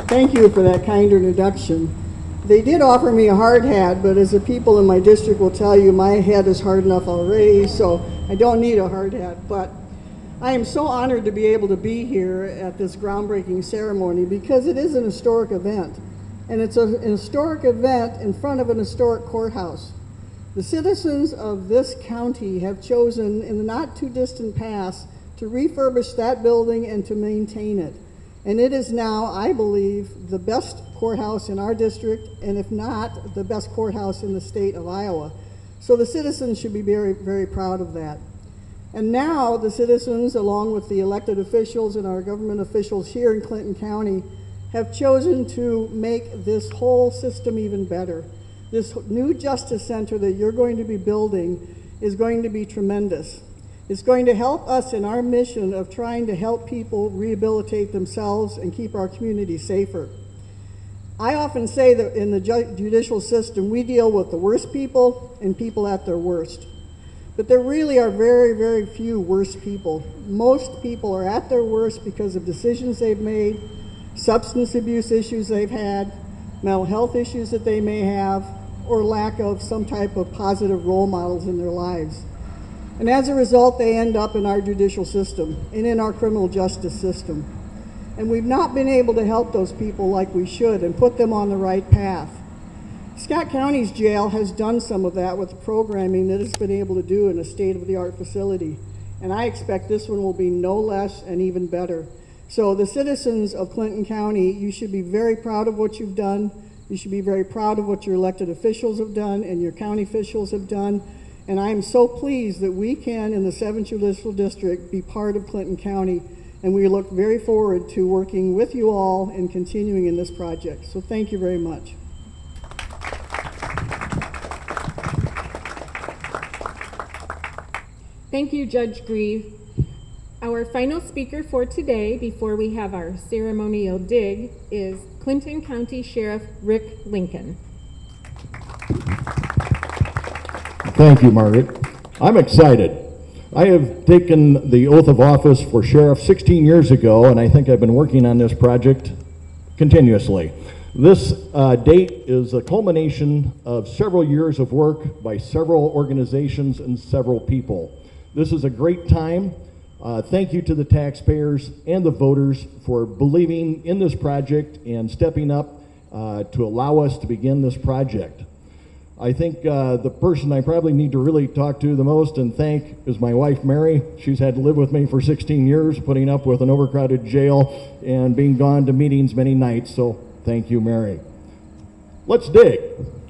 Thank you for that kind introduction. They did offer me a hard hat, but as the people in my district will tell you, my head is hard enough already, so I don't need a hard hat. But I am so honored to be able to be here at this groundbreaking ceremony because it is an historic event. And it's an historic event in front of an historic courthouse. The citizens of this county have chosen in the not too distant past to refurbish that building and to maintain it. And it is now, I believe, the best courthouse in our district, and if not, the best courthouse in the state of Iowa. So the citizens should be very, very proud of that. And now the citizens, along with the elected officials and our government officials here in Clinton County, have chosen to make this whole system even better. This new justice center that you're going to be building is going to be tremendous. It's going to help us in our mission of trying to help people rehabilitate themselves and keep our community safer. I often say that in the judicial system, we deal with the worst people and people at their worst. But there really are very, very few worst people. Most people are at their worst because of decisions they've made, substance abuse issues they've had, mental health issues that they may have, or lack of some type of positive role models in their lives. And as a result, they end up in our judicial system and in our criminal justice system. And we've not been able to help those people like we should and put them on the right path. Scott County's jail has done some of that with the programming that it's been able to do in a state-of-the-art facility. And I expect this one will be no less and even better. So the citizens of Clinton County, you should be very proud of what you've done. You should be very proud of what your elected officials have done and your county officials have done. And I am so pleased that we can, in the 7th Judicial District, be part of Clinton County. And we look very forward to working with you all and continuing in this project. So thank you very much. Thank you, Judge Grieve. Our final speaker for today, before we have our ceremonial dig, is Clinton County Sheriff Rick Lincoln. Thank you, Margaret. I'm excited. I have taken the oath of office for sheriff 16 years ago, and I think I've been working on this project continuously. This date is a culmination of several years of work by several organizations and several people. This is a great time. Thank you to the taxpayers and the voters for believing in this project and stepping up to allow us to begin this project. I think the person I probably need to really talk to the most and thank is my wife, Mary. She's had to live with me for 16 years, putting up with an overcrowded jail and being gone to meetings many nights, so thank you, Mary. Let's dig.